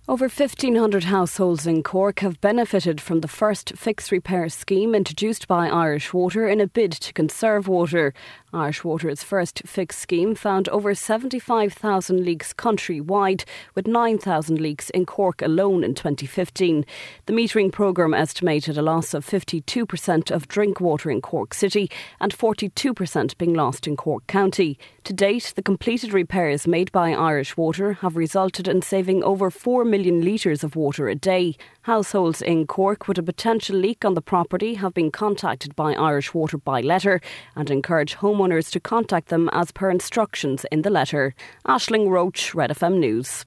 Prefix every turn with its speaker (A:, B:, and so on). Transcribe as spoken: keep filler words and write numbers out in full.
A: Over fifteen hundred households in Cork have benefited from the first fix repair scheme introduced by Irish Water in a bid to conserve water. Irish Water's first fix scheme found over seventy-five thousand leaks countrywide, with nine thousand leaks in Cork alone in twenty fifteen. The metering programme estimated a loss of fifty-two percent of drink water in Cork City and forty-two percent being lost in Cork County. To date, the completed repairs made by Irish Water have resulted in saving over four million litres of water a day. Households in Cork with a potential leak on the property have been contacted by Irish Water by letter and encourage homeowners to contact them as per instructions in the letter. Aisling Roach, Red F M News.